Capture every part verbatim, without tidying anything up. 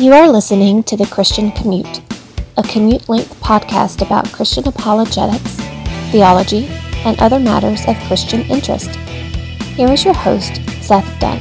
You are listening to The Christian Commute, a commute-length podcast about Christian apologetics, theology, and other matters of Christian interest. Here is your host, Seth Dunn.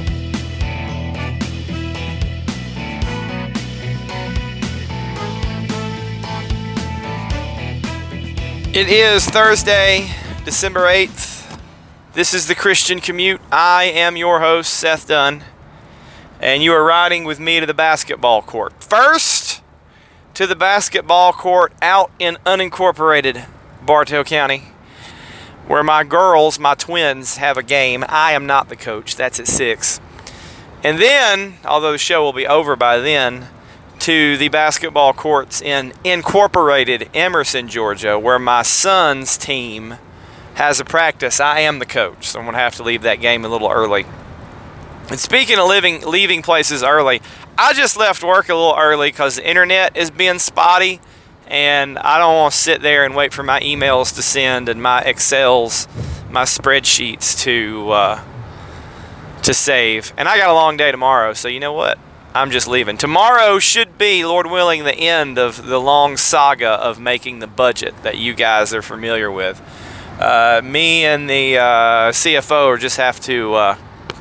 It is Thursday, December eighth. This is The Christian Commute. I am your host, Seth Dunn, and you are riding with me to the basketball court. First, to the basketball court out in unincorporated Bartow County, where my girls, my twins, have a game. I am not the coach. That's at six. And then, although the show will be over by then, to the basketball courts in incorporated Emerson, Georgia, where my son's team has a practice. I am the coach, so I'm going to have to leave that game a little early. And speaking of living, leaving places early, I just left work a little early because the internet is being spotty, and I don't want to sit there and wait for my emails to send and my Excels, my spreadsheets to uh, to save. And I got a long day tomorrow, so you know what? I'm just leaving. Tomorrow should be, Lord willing, the end of the long saga of making the budget that you guys are familiar with. Uh, me and the uh, C F O just have to uh,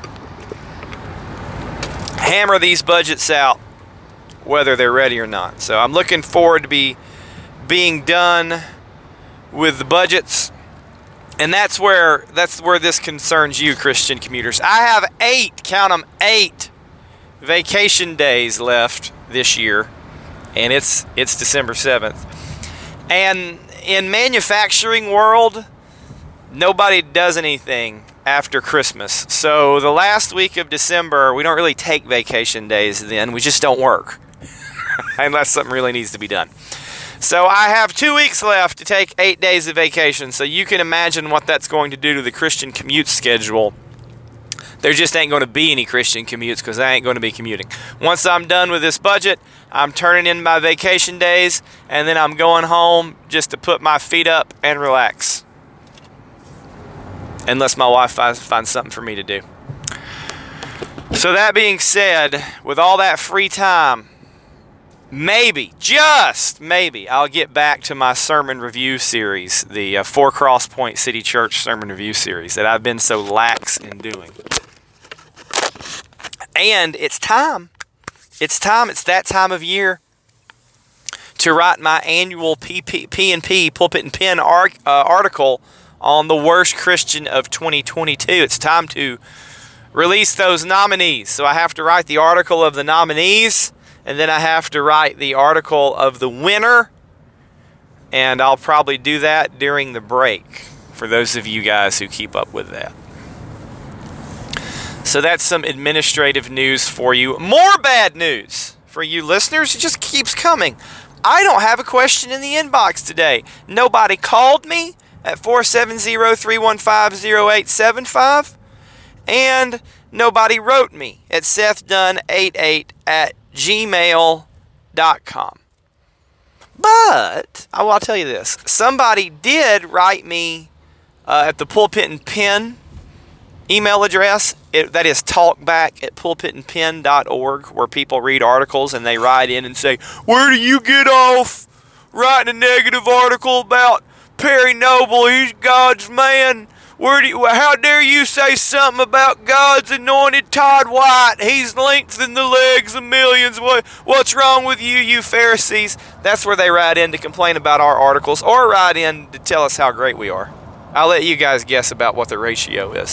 hammer these budgets out, whether they're ready or not. So I'm looking forward to be being done with the budgets, and that's where that's where this concerns you, Christian commuters. I have eight, count them, eight vacation days left this year, and it's it's December seventh. And in manufacturing world, nobody does anything after Christmas. So the last week of December, we don't really take vacation days then. We just don't work unless something really needs to be done. So I have two weeks left to take eight days of vacation. So you can imagine what that's going to do to the Christian commute schedule. There just ain't going to be any Christian commutes because I ain't going to be commuting. Once I'm done with this budget, I'm turning in my vacation days, and then I'm going home just to put my feet up and relax. Unless my wife finds, finds something for me to do. So that being said, with all that free time, maybe, just maybe, I'll get back to my sermon review series, the uh, Four Cross Point City Church sermon review series that I've been so lax in doing. And it's time. It's time. It's that time of year to write my annual P and P, Pulpit and Pen arc, uh, article on the worst Christian of twenty twenty-two. It's time to release those nominees. So I have to write the article of the nominees, and then I have to write the article of the winner, and I'll probably do that during the break for those of you guys who keep up with that. So that's some administrative news for you. More bad news for you listeners. It just keeps coming. I don't have a question in the inbox today. Nobody called me at four seven zero, three one five, zero eight seven five, and nobody wrote me at seth dunn eighty-eight at gmail dot com. But I will tell you this. Somebody did write me uh, at the Pulpit and Pen email address. It, that is talkback at pulpit and pen dot org, where people read articles and they write in and say, "Where do you get off writing a negative article about Perry Noble? He's God's man. Where do you, how dare you say something about God's anointed Todd White? He's lengthened the legs of millions. What, what's wrong with you, you Pharisees?" That's where they write in to complain about our articles, or write in to tell us how great we are. I'll let you guys guess about what the ratio is.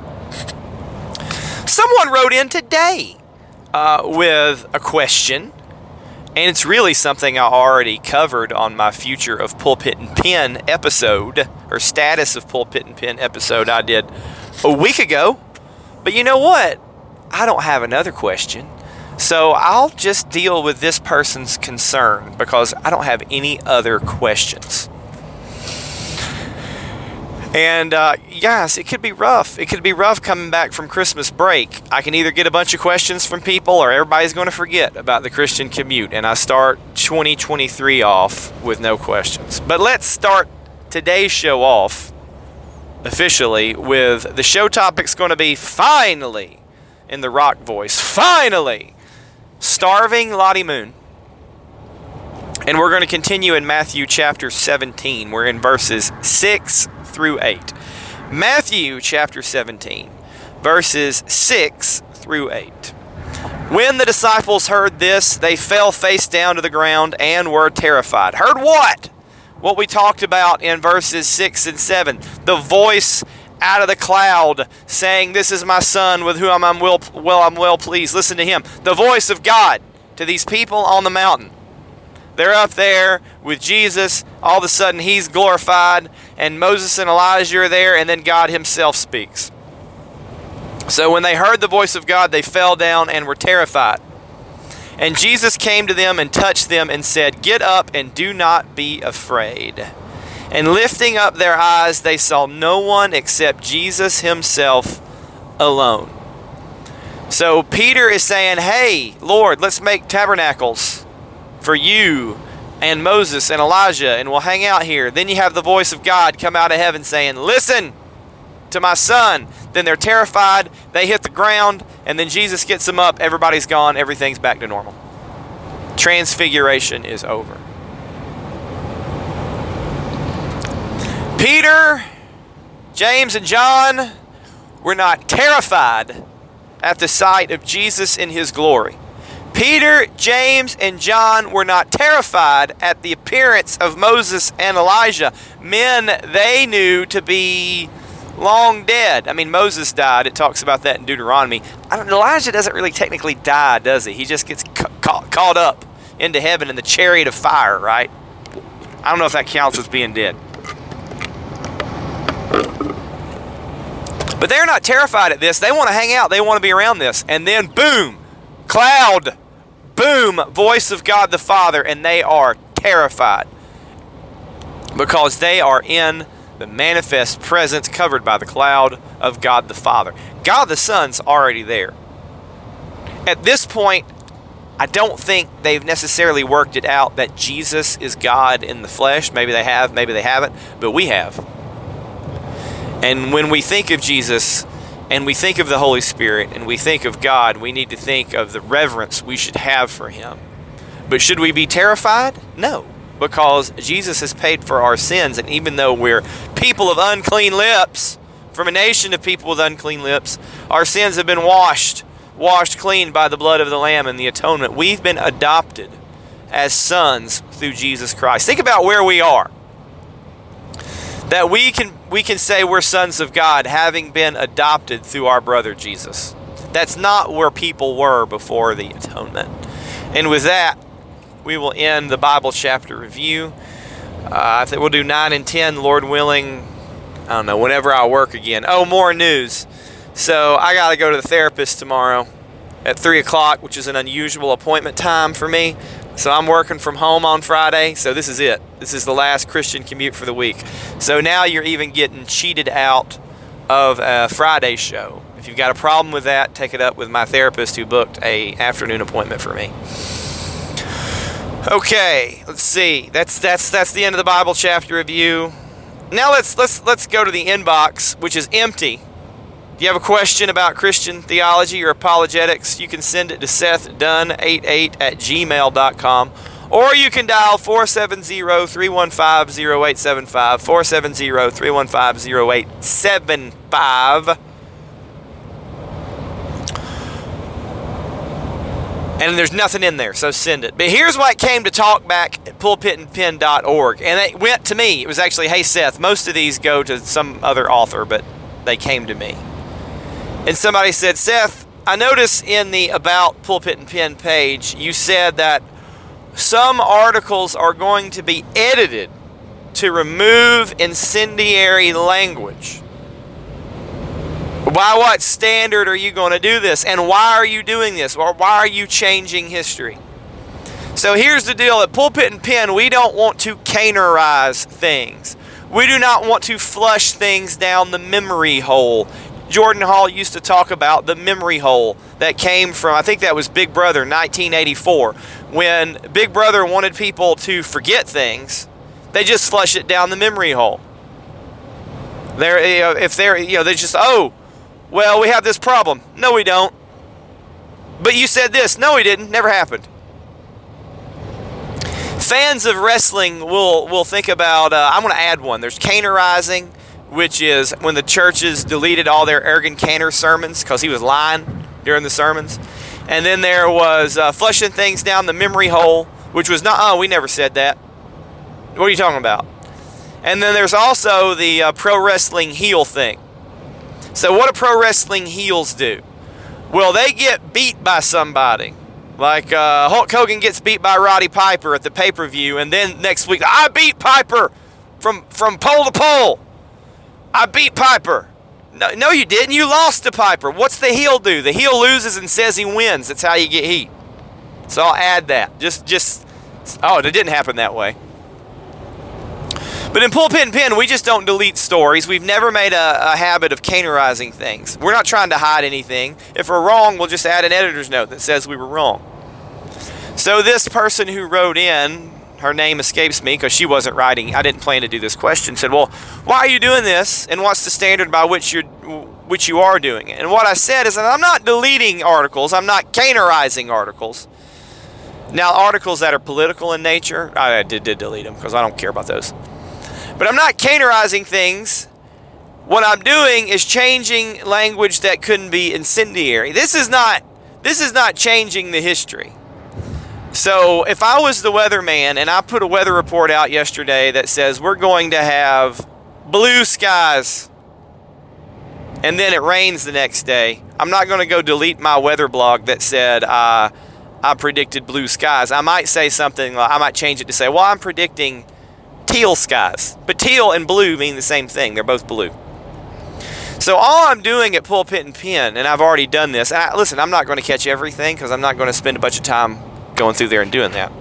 Someone wrote in today uh, with a question, and it's really something I already covered on my Future of Pulpit and Pen episode, or Status of Pulpit and Pen episode I did a week ago. But you know what? I don't have another question. So I'll just deal with this person's concern because I don't have any other questions. And uh, guys, it could be rough. It could be rough coming back from Christmas break. I can either get a bunch of questions from people, or everybody's going to forget about the Christian commute, and I start twenty twenty-three off with no questions. But let's start today's show off officially with the show topic's going to be finally, in the rock voice, finally Starving Lottie Moon. And we're going to continue in Matthew chapter seventeen. We're in verses six through eight. Matthew chapter seventeen, verses six through eight. When the disciples heard this, they fell face down to the ground and were terrified. Heard what? What we talked about in verses six and seven. The voice out of the cloud saying, "This is my son with whom I'm well, well, I'm well pleased. Listen to him." The voice of God to these people on the mountain. They're up there with Jesus. All of a sudden, he's glorified, and Moses and Elijah are there, and then God himself speaks. So when they heard the voice of God, they fell down and were terrified. And Jesus came to them and touched them and said, "Get up and do not be afraid." And lifting up their eyes, they saw no one except Jesus himself alone. So Peter is saying, "Hey, Lord, let's make tabernacles for you and Moses and Elijah, and we'll hang out here." Then you have the voice of God come out of heaven saying, "Listen to my son." Then they're terrified, they hit the ground, and then Jesus gets them up, everybody's gone, everything's back to normal. Transfiguration is over. Peter, James, and John were not terrified at the sight of Jesus in his glory. Peter, James, and John were not terrified at the appearance of Moses and Elijah, men they knew to be long dead. I mean, Moses died. It talks about that in Deuteronomy. I don't, Elijah doesn't really technically die, does he? He just gets ca- ca- caught up into heaven in the chariot of fire, right? I don't know if that counts as being dead. But they're not terrified at this. They want to hang out. They want to be around this. And then, boom, cloud. Boom, voice of God the Father, and they are terrified because they are in the manifest presence covered by the cloud of God the Father. God the Son's already there. At this point, I don't think they've necessarily worked it out that Jesus is God in the flesh. Maybe they have, maybe they haven't, but we have. And when we think of Jesus, and we think of the Holy Spirit, and we think of God, we need to think of the reverence we should have for him. But should we be terrified? No, because Jesus has paid for our sins, and even though we're people of unclean lips, from a nation of people with unclean lips, our sins have been washed, washed clean by the blood of the Lamb and the atonement. We've been adopted as sons through Jesus Christ. Think about where we are. That we can we can say we're sons of God, having been adopted through our brother Jesus. That's not where people were before the atonement. And with that, we will end the Bible chapter review. Uh, I think we'll do nine and ten, Lord willing. I don't know, whenever I work again. Oh, more news. So I got to go to the therapist tomorrow at three o'clock, which is an unusual appointment time for me. So I'm working from home on Friday, so this is it. This is the last Christian commute for the week. So now you're even getting cheated out of a Friday show. If you've got a problem with that, take it up with my therapist who booked a afternoon appointment for me. Okay, let's see. That's that's that's the end of the Bible chapter review. Now let's let's let's go to the inbox, which is empty. If you have a question about Christian theology or apologetics, you can send it to Seth Dunn eighty-eight at gmail dot com, or you can dial four seven zero, three one five, zero eight seven five, four seven zero, three one five, zero eight seven five. And there's nothing in there, so send it. But here's why it came to talkback at pulpit and pen dot org. And it went to me. It was actually, "Hey, Seth," most of these go to some other author, but they came to me. And somebody said, "Seth, I noticed in the About Pulpit and Pen page, you said that some articles are going to be edited to remove incendiary language. By what standard are you going to do this? And why are you doing this? Or why are you changing history?" So here's the deal. At Pulpit and Pen, we don't want to canonize things. We do not want to flush things down the memory hole. Jordan Hall used to talk about the memory hole that came from, I think that was Big Brother, nineteen eighty-four. When Big Brother wanted people to forget things, they just flush it down the memory hole. They're, you know, if they're, you know, they just, oh, well, we have this problem. No, we don't. But you said this. No, he didn't. Never happened. Fans of wrestling will will think about, uh, I'm going to add one. There's Canerizing, which is when the churches deleted all their Ergen Caner sermons because he was lying during the sermons. And then there was uh, flushing things down the memory hole, which was not, oh, we never said that. What are you talking about? And then there's also the uh, pro wrestling heel thing. So what do pro wrestling heels do? Well, they get beat by somebody. Like uh, Hulk Hogan gets beat by Roddy Piper at the pay-per-view, and then next week, I beat Piper from, from pole to pole. I beat Piper. No, no, you didn't. You lost to Piper. What's the heel do? The heel loses and says he wins. That's how you get heat. So I'll add that. Just, just, oh, it didn't happen that way. But in Pulpit and Pen, we just don't delete stories. We've never made a, a habit of canerizing things. We're not trying to hide anything. If we're wrong, we'll just add an editor's note that says we were wrong. So this person who wrote in, her name escapes me because she wasn't writing. I didn't plan to do this question. Said, well, why are you doing this? And what's the standard by which you're, which you are doing it? And what I said is that I'm not deleting articles. I'm not canerizing articles. Now, articles that are political in nature, I did, did delete them because I don't care about those. But I'm not canerizing things. What I'm doing is changing language that couldn't be incendiary. This is not, this is not changing the history. So if I was the weatherman and I put a weather report out yesterday that says we're going to have blue skies and then it rains the next day, I'm not going to go delete my weather blog that said uh, I predicted blue skies. I might say something, I might change it to say, well, I'm predicting teal skies. But teal and blue mean the same thing. They're both blue. So all I'm doing at Pulpit and Pen, and I've already done this, and I, listen, I'm not going to catch everything because I'm not going to spend a bunch of time going through there and doing that.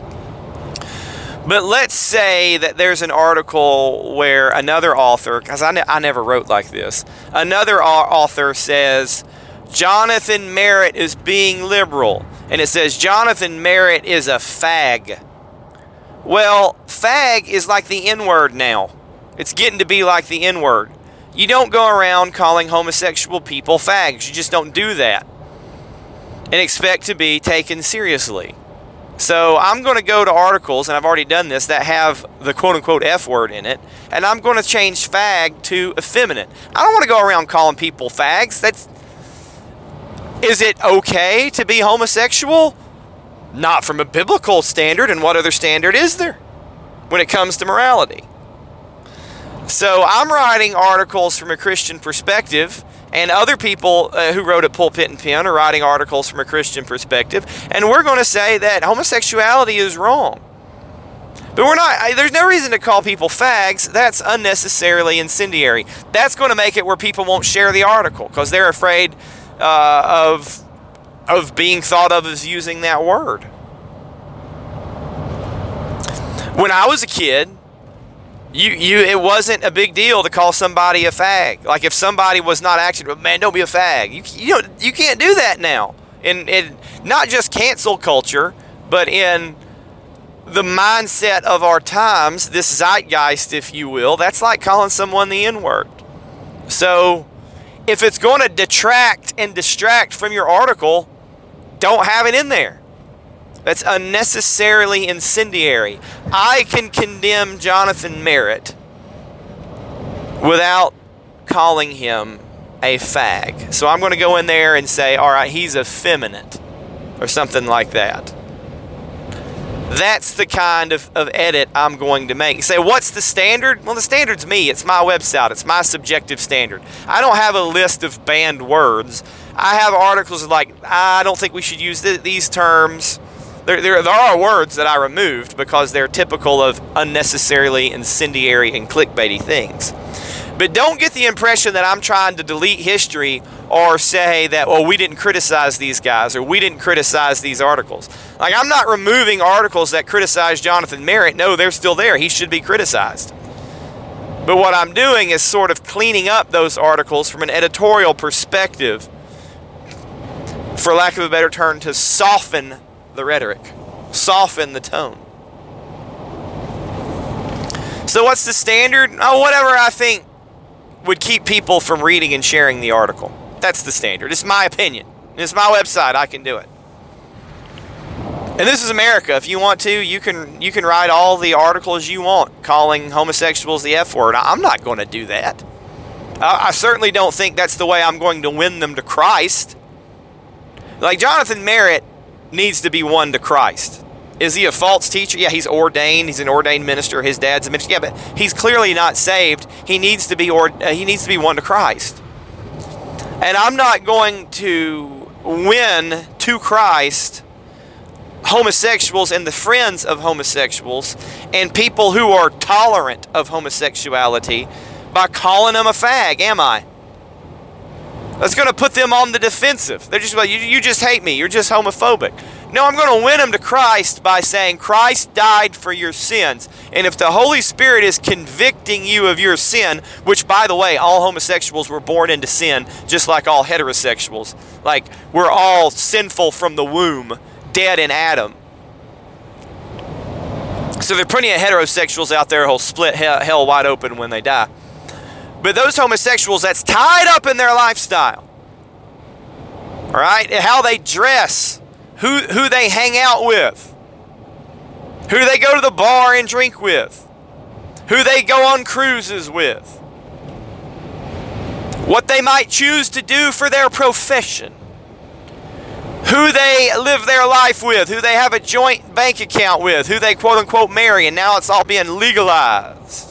But let's say that there's an article where another author, because I, ne- I never wrote like this, another author says, Jonathan Merritt is being liberal. And it says, Jonathan Merritt is a fag. Well, fag is like the N-word now. It's getting to be like the N-word. You don't go around calling homosexual people fags. You just don't do that and expect to be taken seriously. So I'm going to go to articles, and I've already done this, that have the quote-unquote F word in it, and I'm going to change fag to effeminate. I don't want to go around calling people fags. That's, is it okay to be homosexual? Not from a biblical standard, and what other standard is there when it comes to morality? So I'm writing articles from a Christian perspective, and other people uh, who wrote at Pulpit and Pen are writing articles from a Christian perspective, and we're going to say that homosexuality is wrong. But we're not, I, there's no reason to call people fags. That's unnecessarily incendiary. That's going to make it where people won't share the article because they're afraid uh, of of being thought of as using that word. When I was a kid, you you it wasn't a big deal to call somebody a fag. Like if somebody was not actually, man, don't be a fag. You you know you can't do that now. In in not just cancel culture, but in the mindset of our times, this zeitgeist, if you will, that's like calling someone the N-word. So if it's going to detract and distract from your article, don't have it in there. That's unnecessarily incendiary. I can condemn Jonathan Merritt without calling him a fag. So I'm going to go in there and say, all right, he's effeminate or something like that. That's the kind of, of edit I'm going to make. You say, what's the standard? Well, the standard's me. It's my website. It's my subjective standard. I don't have a list of banned words. I have articles like, I don't think we should use th- these terms. There, there, there are words that I removed because they're typical of unnecessarily incendiary and clickbaity things. But don't get the impression that I'm trying to delete history or say that, well, we didn't criticize these guys or we didn't criticize these articles. Like, I'm not removing articles that criticize Jonathan Merritt. No, they're still there. He should be criticized. But what I'm doing is sort of cleaning up those articles from an editorial perspective, for lack of a better term, to soften the rhetoric, soften the tone. So what's the standard? Oh, whatever I think would keep people from reading and sharing the article. That's the standard. It's my opinion. It's my website. I can do it. And this is America. If you want to, you can you can write all the articles you want calling homosexuals the F word. I'm not going to do that. I, I certainly don't think that's the way I'm going to win them to Christ. Like Jonathan Merritt needs to be won to Christ. Is he a false teacher? Yeah, he's ordained. He's an ordained minister. His dad's a minister. Yeah, but he's clearly not saved. He needs to be or uh, he needs to be won to Christ. And I'm not going to win to Christ homosexuals and the friends of homosexuals and people who are tolerant of homosexuality by calling them a fag, am I? That's going to put them on the defensive. They're just like, you, you just hate me. You're just homophobic. No, I'm going to win them to Christ by saying Christ died for your sins. And if the Holy Spirit is convicting you of your sin, which, by the way, all homosexuals were born into sin, just like all heterosexuals. Like, we're all sinful from the womb, dead in Adam. So there are plenty of heterosexuals out there who'll split hell, hell wide open when they die. But those homosexuals, that's tied up in their lifestyle. All right? How they dress, who, who they hang out with, who they go to the bar and drink with, who they go on cruises with, what they might choose to do for their profession, who they live their life with, who they have a joint bank account with, who they quote-unquote marry, and now it's all being legalized.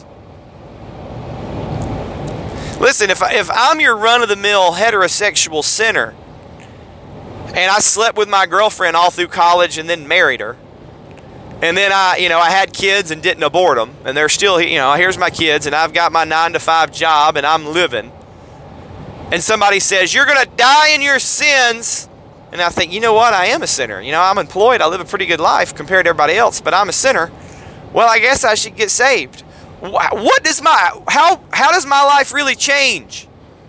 Listen, if, I, if I'm your run-of-the-mill heterosexual sinner, and I slept with my girlfriend all through college and then married her, and then I, you know, I had kids and didn't abort them, and they're still, you know, here's my kids, and I've got my nine to five job, and I'm living, and somebody says, you're going to die in your sins, and I think, you know what, I am a sinner. You know, I'm employed, I live a pretty good life compared to everybody else, but I'm a sinner. Well, I guess I should get saved. What does my, how, how does my life really change?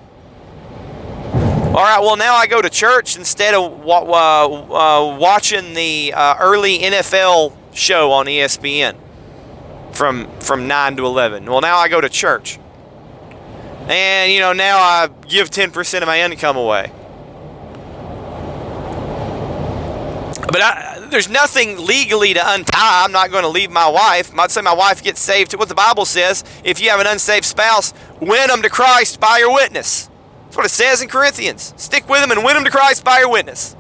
All right, well, now I go to church instead of uh, uh, watching the uh, early N F L show on E S P N from, from nine to eleven. Well, now I go to church. And, you know, now I give ten percent of my income away. But I, there's nothing legally to untie. I'm not going to leave my wife. I'd say my wife gets saved. What the Bible says, if you have an unsaved spouse, win them to Christ by your witness. That's what it says in Corinthians. Stick with them and win them to Christ by your witness.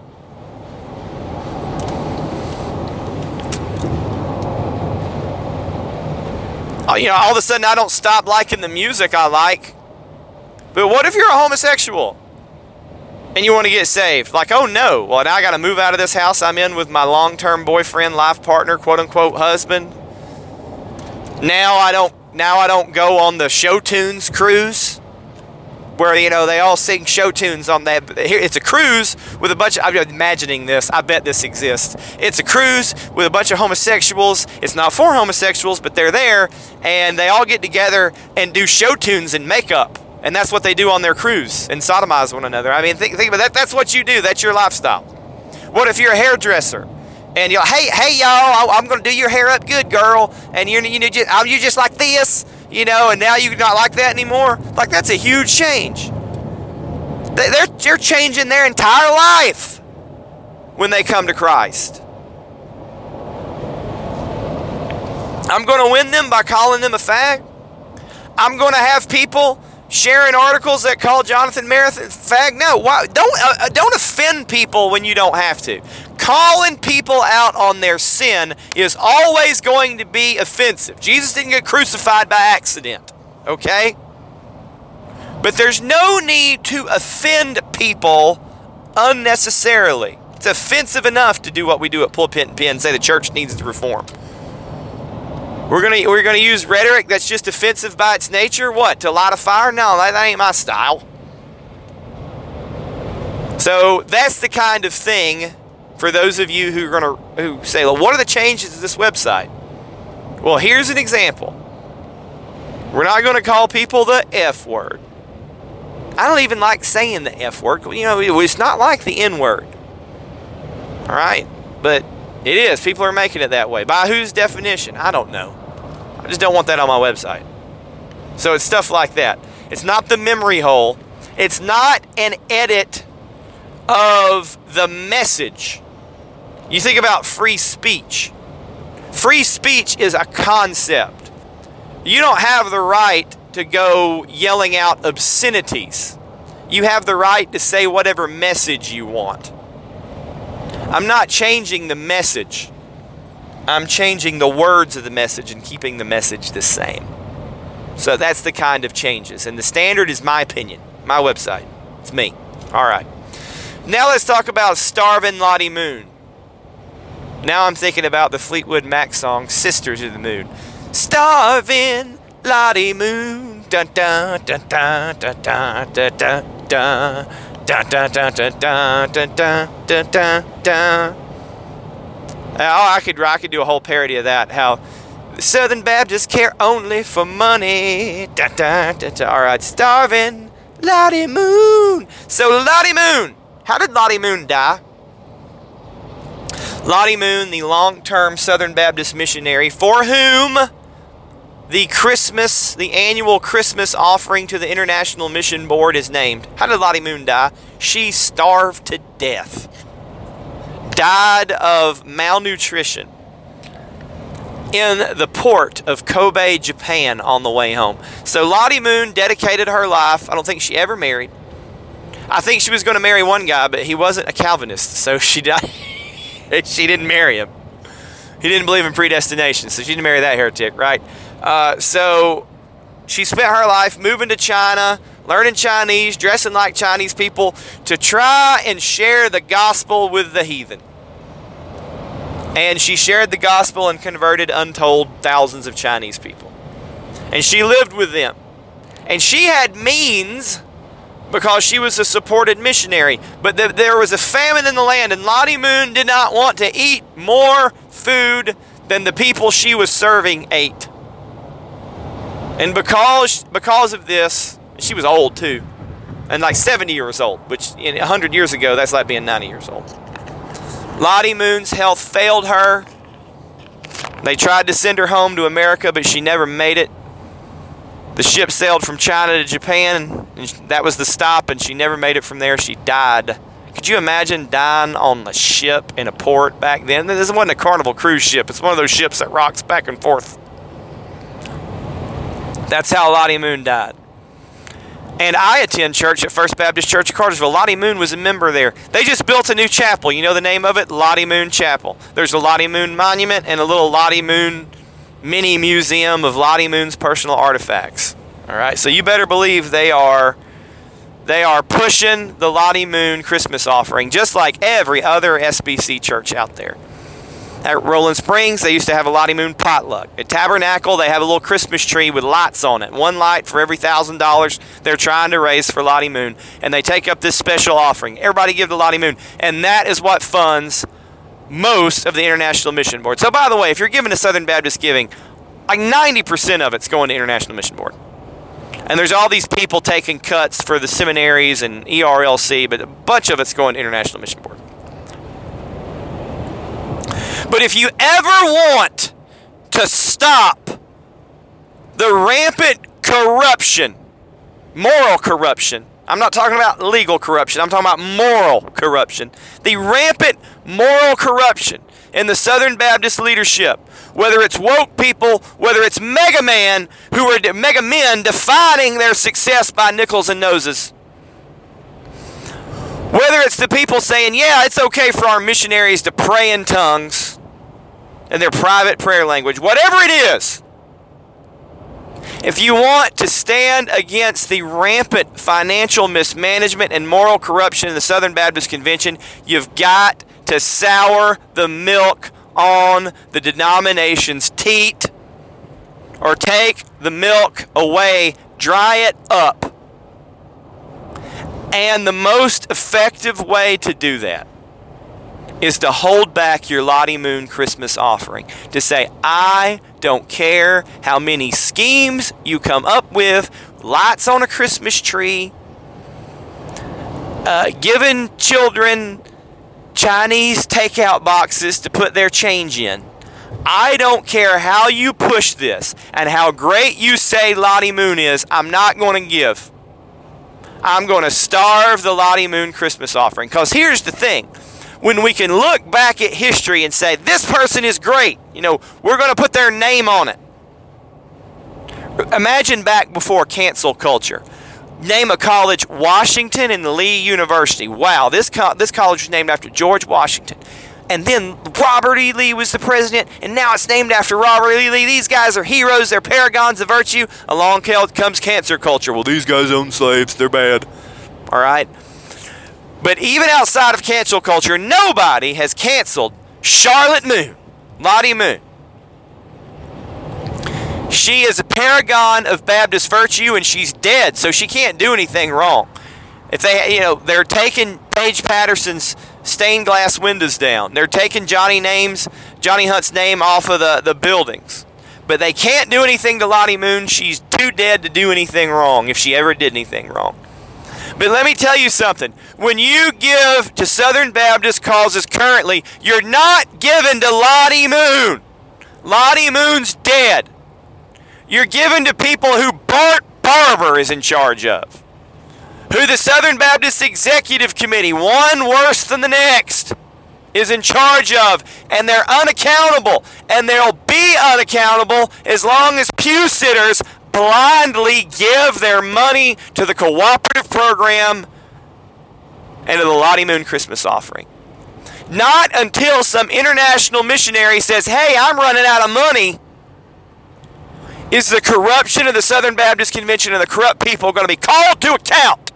You know, all of a sudden I don't stop liking the music I like. But what if you're a homosexual and you want to get saved? Like, oh no, well, now I got to move out of this house I'm in with my long-term boyfriend, life partner, quote-unquote husband. Now I don't, now I don't go on the Show Tunes cruise where, you know, they all sing show tunes on that. Here, it's a cruise with a bunch of, I'm imagining this, I bet this exists. It's a cruise with a bunch of homosexuals. It's not for homosexuals, but they're there, and they all get together and do show tunes and makeup. And that's what they do on their cruise, and sodomize one another. I mean, think, think about that. That's what you do. That's your lifestyle. What if you're a hairdresser? And you're, hey, hey, y'all, I'm going to do your hair up good, girl. And you're, you know, just, are you just like this? You know, and now you're not like that anymore? Like, that's a huge change. They're, they're changing their entire life when they come to Christ. I'm going to win them by calling them a fag. I'm going to have people sharing articles that call Jonathan Merritt a fag. No, why, don't, uh, don't offend people when you don't have to. Calling people out on their sin is always going to be offensive. Jesus didn't get crucified by accident, okay? But there's no need to offend people unnecessarily. It's offensive enough to do what we do at Pulpit and Pen and say the church needs to reform. We're gonna we're gonna use rhetoric that's just offensive by its nature. What? To light a fire? No, that, that ain't my style. So that's the kind of thing for those of you who are gonna who say, well, what are the changes to this website? Well, here's an example. We're not gonna call people the F word. I don't even like saying the F word. You know, it's not like the N word. All right, but it is. People are making it that way. By whose definition? I don't know. I just don't want that on my website. So it's stuff like that. It's not the memory hole. It's not an edit of the message. You think about free speech. Free speech is a concept. You don't have the right to go yelling out obscenities. You have the right to say whatever message you want. I'm not changing the message. I'm changing the words of the message and keeping the message the same. So that's the kind of changes. And the standard is my opinion, my website. It's me. All right. Now let's talk about Starvin' Lottie Moon. Now I'm thinking about the Fleetwood Mac song, Sisters of the Moon. Starvin' Lottie Moon. Dun dun dun dun dun dun dun dun dun. Dun dun dun dun dun dun dun dun dun dun. Oh, I could I could do a whole parody of that. How the Southern Baptists care only for money. Dun dun dun dun. All right, Starvin' Lottie Moon. So Lottie Moon, how did Lottie Moon die? Lottie Moon, the long-term Southern Baptist missionary for whom the Christmas, the annual Christmas offering to the International Mission Board is named. How did Lottie Moon die? She starved to death. Died of malnutrition in the port of Kobe, Japan on the way home. So Lottie Moon dedicated her life. I don't think she ever married. I think she was going to marry one guy, but he wasn't a Calvinist, so she died. She didn't marry him. He didn't believe in predestination, so she didn't marry that heretic, right? Uh, so she spent her life moving to China, learning Chinese, dressing like Chinese people to try and share the gospel with the heathen. And she shared the gospel and converted untold thousands of Chinese people. And she lived with them. And she had means because she was a supported missionary. But th- there was a famine in the land, and Lottie Moon did not want to eat more food than the people she was serving ate. And because because of this, she was old too, and like seventy years old, which in one hundred years ago, that's like being ninety years old. Lottie Moon's health failed her. They tried to send her home to America, but she never made it. The ship sailed from China to Japan, and that was the stop, and she never made it from there. She died. Could you imagine dying on a ship in a port back then? This wasn't a Carnival cruise ship. It's one of those ships that rocks back and forth. That's how Lottie Moon died. And I attend church at First Baptist Church of Cartersville. Lottie Moon was a member there. They just built a new chapel. You know the name of it? Lottie Moon Chapel. There's a Lottie Moon monument and a little Lottie Moon mini museum of Lottie Moon's personal artifacts. All right, so you better believe they are they are pushing the Lottie Moon Christmas offering, just like every other S B C church out there. At Rolling Springs, they used to have a Lottie Moon potluck. At Tabernacle, they have a little Christmas tree with lights on it. One light for every thousand dollars they're trying to raise for Lottie Moon. And they take up this special offering. Everybody give to Lottie Moon. And that is what funds most of the International Mission Board. So, by the way, if you're giving to Southern Baptist Giving, like ninety percent of it's going to International Mission Board. And there's all these people taking cuts for the seminaries and E R L C, but a bunch of it's going to International Mission Board. But if you ever want to stop the rampant corruption, moral corruption, I'm not talking about legal corruption, I'm talking about moral corruption, the rampant moral corruption in the Southern Baptist leadership, whether it's woke people, whether it's mega man who are mega men defining their success by nickels and noses, whether it's the people saying, yeah, it's okay for our missionaries to pray in tongues in their private prayer language, whatever it is, if you want to stand against the rampant financial mismanagement and moral corruption in the Southern Baptist Convention, you've got to sour the milk on the denomination's teat, or take the milk away, dry it up. And the most effective way to do that is to hold back your Lottie Moon Christmas offering. To say, I don't care how many schemes you come up with, lights on a Christmas tree, uh, giving children Chinese takeout boxes to put their change in. I don't care how you push this and how great you say Lottie Moon is, I'm not going to give. I'm going to starve the Lottie Moon Christmas offering. Because here's the thing. When we can look back at history and say, this person is great, you know, we're going to put their name on it. Imagine back before cancel culture. Name a college, Washington and Lee University. Wow, this co- this college was named after George Washington. And then Robert E. Lee was the president, and now it's named after Robert E. Lee. These guys are heroes, they're paragons of virtue. Along comes cancer culture. Well, these guys own slaves, they're bad. All right? But even outside of cancel culture, nobody has canceled Charlotte Moon, Lottie Moon. She is a paragon of Baptist virtue, and she's dead, so she can't do anything wrong. If they, you know, they're taking Paige Patterson's stained glass windows down. They're taking Johnny names, Johnny Hunt's name off of the, the buildings. But they can't do anything to Lottie Moon. She's too dead to do anything wrong, if she ever did anything wrong. But let me tell you something. When you give to Southern Baptist causes currently, you're not giving to Lottie Moon. Lottie Moon's dead. You're giving to people who Bart Barber is in charge of. Who the Southern Baptist Executive Committee, one worse than the next, is in charge of. And they're unaccountable. And they'll be unaccountable as long as pew sitters blindly give their money to the cooperative program and to the Lottie Moon Christmas offering. Not until some international missionary says, hey, I'm running out of money, is the corruption of the Southern Baptist Convention and the corrupt people going to be called to account.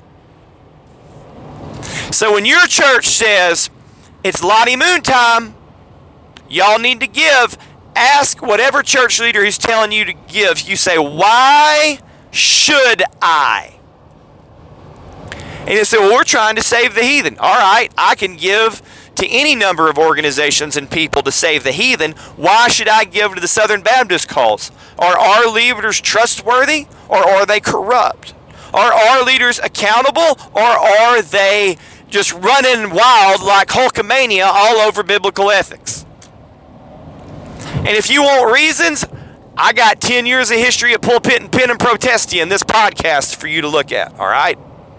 So when your church says, it's Lottie Moon time, y'all need to give, ask whatever church leader who's telling you to give. You say, why should I? And they say, well, we're trying to save the heathen. All right, I can give to any number of organizations and people to save the heathen. Why should I give to the Southern Baptist cause? Are our leaders trustworthy, or are they corrupt? Are our leaders accountable, or are they just running wild like Hulkamania all over biblical ethics? And if you want reasons, I got ten years of history of Pulpit and Pen and Protestia in this podcast for you to look at, all right?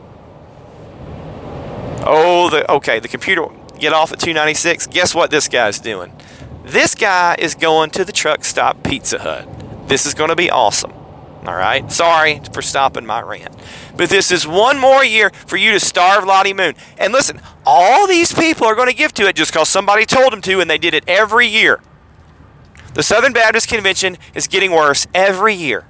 Oh, the okay, the computer get off at two ninety-six. Guess what this guy's doing? This guy is going to the truck stop Pizza Hut. This is going to be awesome. All right? Sorry for stopping my rant. But this is one more year for you to starve Lottie Moon. And listen, all these people are going to give to it just because somebody told them to, and they did it every year. The Southern Baptist Convention is getting worse every year.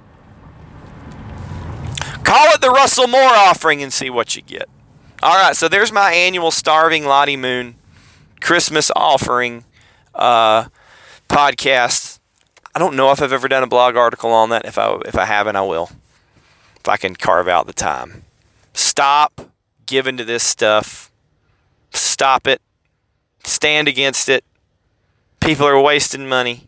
Call it the Russell Moore offering and see what you get. All right, so there's my annual Starving Lottie Moon Christmas offering uh, podcast. I don't know if I've ever done a blog article on that. If I if I haven't, I will. If I can carve out the time. Stop giving to this stuff. Stop it. Stand against it. People are wasting money.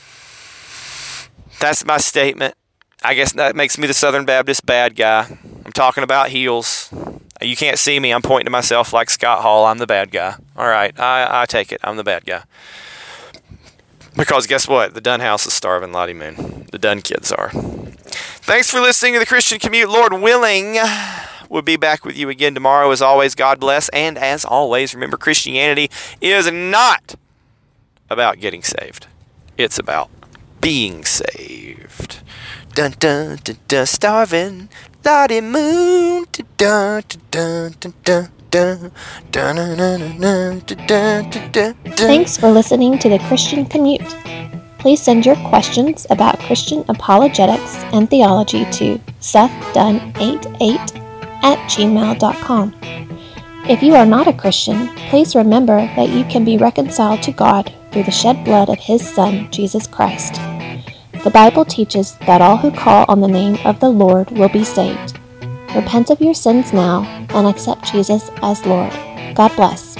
That's my statement. I guess that makes me the Southern Baptist bad guy. I'm talking about heels. You can't see me. I'm pointing to myself like Scott Hall. I'm the bad guy. All right. I, I take it. I'm the bad guy. Because guess what? The Dunn house is starving Lottie Moon. The Dunn kids are. Thanks for listening to the Christian Commute. Lord willing, we'll be back with you again tomorrow. As always, God bless. And as always, remember, Christianity is not about getting saved. It's about being saved. Dun dun dun dun, starving Lottie Moon. Dun dun dun dun dun dun dun dun dun dun. Thanks for listening to the Christian Commute. Please send your questions about Christian apologetics and theology to seth dunn eighty-eight at gmail dot com. If you are not a Christian, please remember that you can be reconciled to God through the shed blood of His Son, Jesus Christ. The Bible teaches that all who call on the name of the Lord will be saved. Repent of your sins now and accept Jesus as Lord. God bless.